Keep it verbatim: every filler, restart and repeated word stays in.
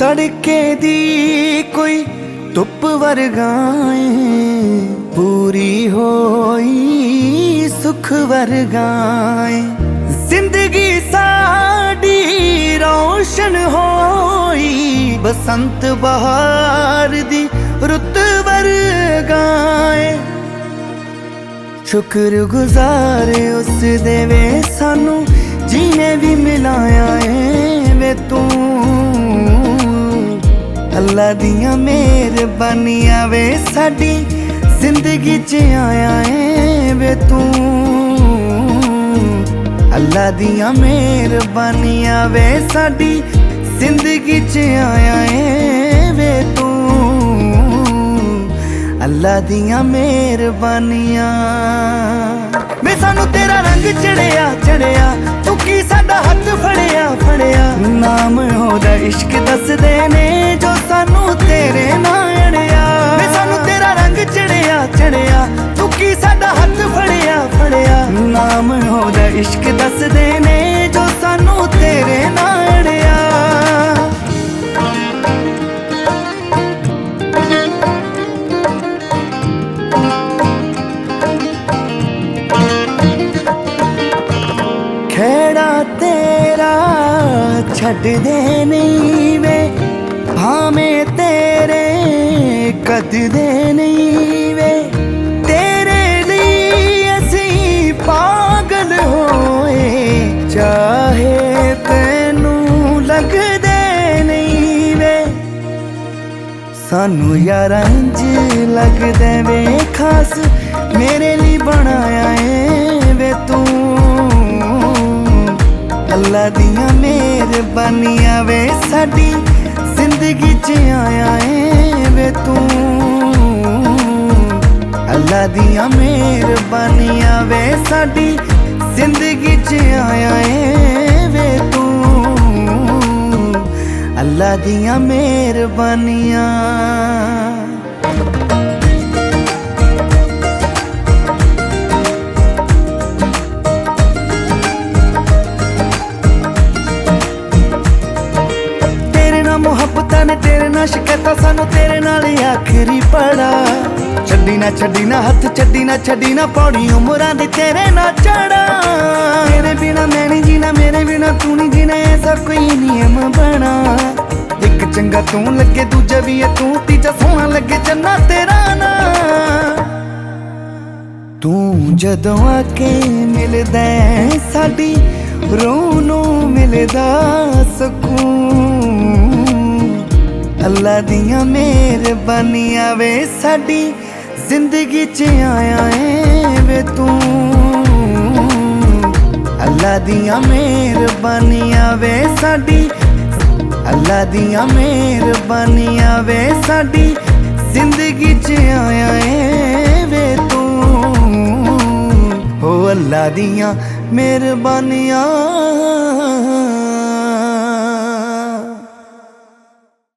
तड़के दी कोई धुप वर्गाए, पूरी होई सुख वर्गाए। जिंदगी साडी रोशन होई, बसंत बहार दी रुत वर्गाए। शुक्र गुजार उस देवे सानू जीने भी मिलाया है वे तू। अल्लाह दियां मेहरबानियां वे साडी जिंदगी च आया है वे तू। अल्लाह दियां मेहरबानियां वे साडी जिंदगी च आया है वे तू। अल्लाह दियां मेहरबानियां वे सानू तेरा रंग चढ़िया चढ़िया, तू की साडा हथ फड़िया फड़िया। नाम होदा इश्क दसदे ने जो सानू तेरे नाल अड़िया। वे सानू तेरा रंग चढ़िया चढ़िया, तू की साडा हथ फड़िया फड़िया। नाम होदा इश्क दसदे ने जो सानू तेरे नाल अड़िया। खेड़ा तेरा छड़ दे नहीं वे, भावें तेरे कददे नहीं वे। तेरे लिए असी पागल होए, चाहे तेनू लगदे नहीं वे। सानू यार इंज लगदे वे खास, मेरे लिए बनाया है वे तू। अल्लाह दियां मेहरबानियां वे साडी जिंदगी च आया है वे तू। अल्लाह दियां मेहरबानियां वे साडी जिंदगी च आया है वे तू। अल्लाह दियां मेहरबानियां। मुहब्बतां ने तेरे नाल शिकायतां, सानू तेरे नाल आखिरी पड़ा। छड्डी ना छड्डी ना हथ, छड्डी ना छड्डी ना पौड़ी उमरां दी तेरे नाल चढ़ा। तेरे बिना मैं नहीं जीना, मेरे बिना तू नहीं जीना, ऐसा कोई नियम बना। एक चंगा तू लगे दूजा भी है तू, तीजा सोहना लगे चन्ना तेरा ना। तू जदों आके मिलदा है साडी रूह नू मिलदा सकून। अल्लाह दियां मेहरबानियां वे साडी जिंदगी च आया है वे तू। अल्लाह दियां मेहरबानियां वे साडी, अल्लाह दियां मेहरबानियां वे साडी जिंदगी च आया है वे तू। हो अल्लाह दियां मेहरबानियां।